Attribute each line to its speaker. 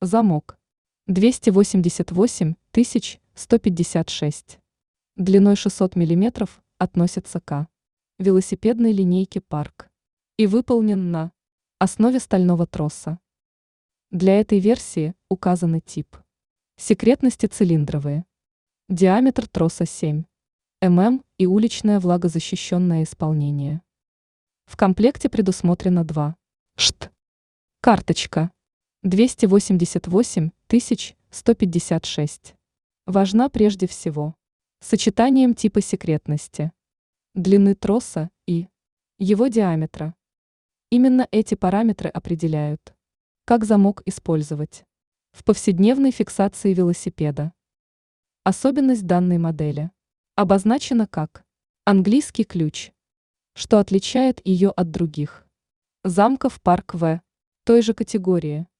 Speaker 1: Замок. 288 156. Длиной 600 мм относится к велосипедной линейке Парк и выполнен на основе стального троса. Для этой версии указаны тип секретности цилиндровые, диаметр троса 7 мм и уличное влагозащищенное исполнение. В комплекте предусмотрено 2 шт. Карточка. 288 156. Важна прежде всего сочетанием типа секретности, длины троса и его диаметра. Именно эти параметры определяют, как замок использовать в повседневной фиксации велосипеда. Особенность данной модели обозначена как английский ключ, что отличает ее от других замков Парк В той же категории.